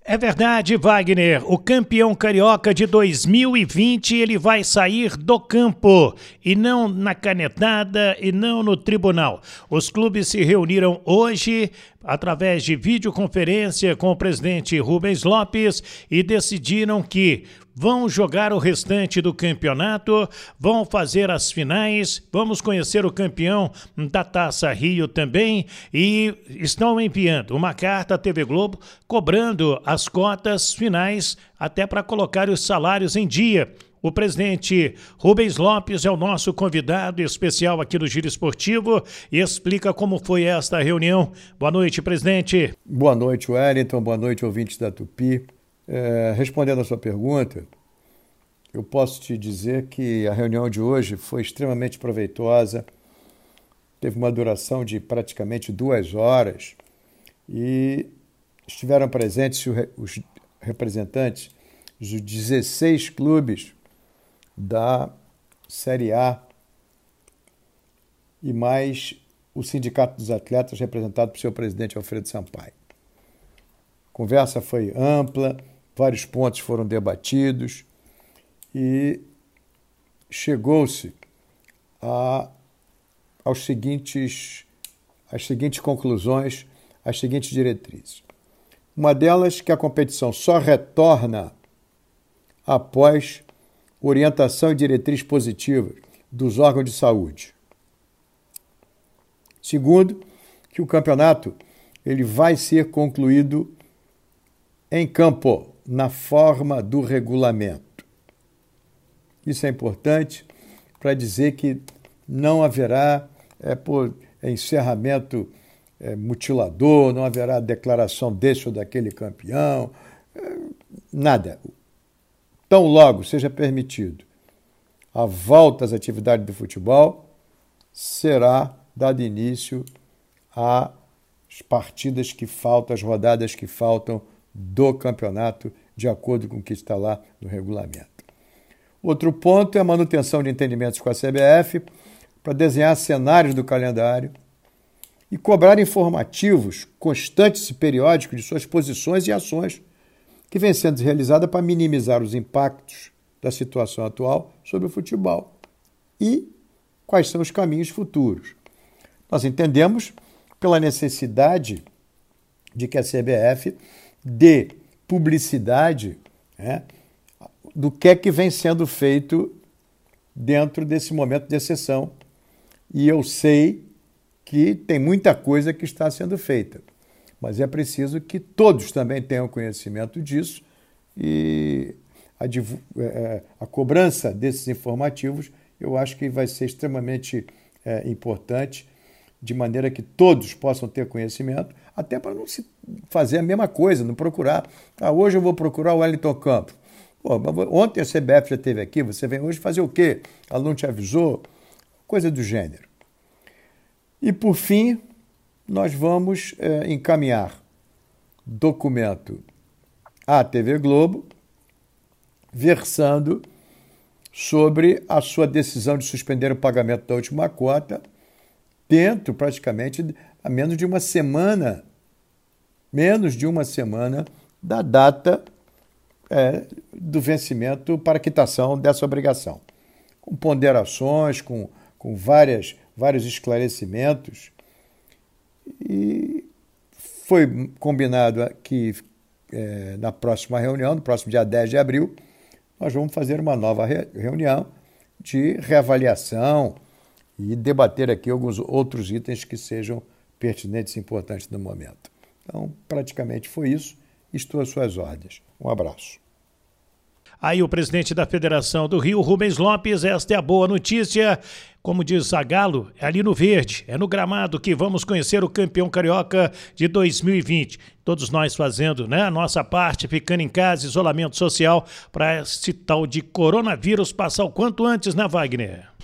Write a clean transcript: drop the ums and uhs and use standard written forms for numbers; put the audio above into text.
É verdade, Wagner. O campeão carioca de 2020, ele vai sair do campo e não na canetada e não no tribunal. Os clubes se reuniram hoje através de videoconferência com o presidente Rubens Lopes e decidiram que vão jogar o restante do campeonato, vão fazer as finais, vamos conhecer o campeão da Taça Rio também e estão enviando uma carta à TV Globo cobrando as cotas finais até para colocar os salários em dia. O presidente Rubens Lopes é o nosso convidado especial aqui do Giro Esportivo e explica como foi esta reunião. Boa noite, presidente. Boa noite, Wellington. Boa noite, ouvintes da Tupi. Respondendo a sua pergunta, eu posso te dizer que a reunião de hoje foi extremamente proveitosa, teve uma duração de praticamente 2 horas e estiveram presentes os representantes dos 16 clubes da Série A e mais o Sindicato dos Atletas, representado por seu presidente Alfredo Sampaio. A conversa foi ampla, vários pontos foram debatidos e chegou-se às seguintes conclusões, às seguintes diretrizes. Uma delas, que a competição só retorna após orientação e diretriz positiva dos órgãos de saúde. Segundo, que o campeonato ele vai ser concluído em campo, na forma do regulamento. Isso é importante para dizer que não haverá encerramento mutilador, não haverá declaração desse ou daquele campeão, nada. Tão logo seja permitido a volta às atividades do futebol, será dado início às partidas que faltam, às rodadas que faltam do campeonato, de acordo com o que está lá no regulamento. Outro ponto é a manutenção de entendimentos com a CBF para desenhar cenários do calendário e cobrar informativos constantes e periódicos de suas posições e ações que vem sendo realizada para minimizar os impactos da situação atual sobre o futebol e quais são os caminhos futuros. Nós entendemos pela necessidade de que a CBF dê publicidade do que é que vem sendo feito dentro desse momento de exceção. E eu sei que tem muita coisa que está sendo feita, mas é preciso que todos também tenham conhecimento disso e a cobrança desses informativos eu acho que vai ser extremamente importante, de maneira que todos possam ter conhecimento, até para não se fazer a mesma coisa, não procurar. Hoje eu vou procurar o Wellington Campos. Ontem a CBF já esteve aqui, você vem hoje fazer o quê? O aluno te avisou? Coisa do gênero. E, por fim, nós vamos encaminhar documento à TV Globo, versando sobre a sua decisão de suspender o pagamento da última cota, dentro, praticamente, a menos de uma semana da data do vencimento para quitação dessa obrigação. Com ponderações, com vários esclarecimentos. E foi combinado que na próxima reunião, no próximo dia 10 de abril, nós vamos fazer uma nova reunião de reavaliação e debater aqui alguns outros itens que sejam pertinentes e importantes no momento. Então, praticamente foi isso. Estou às suas ordens. Um abraço. Aí o presidente da Federação do Rio, Rubens Lopes, esta é a boa notícia. Como diz Zagallo, é ali no verde, é no gramado que vamos conhecer o campeão carioca de 2020. Todos nós fazendo a nossa parte, ficando em casa, isolamento social, para esse tal de coronavírus passar o quanto antes, Wagner?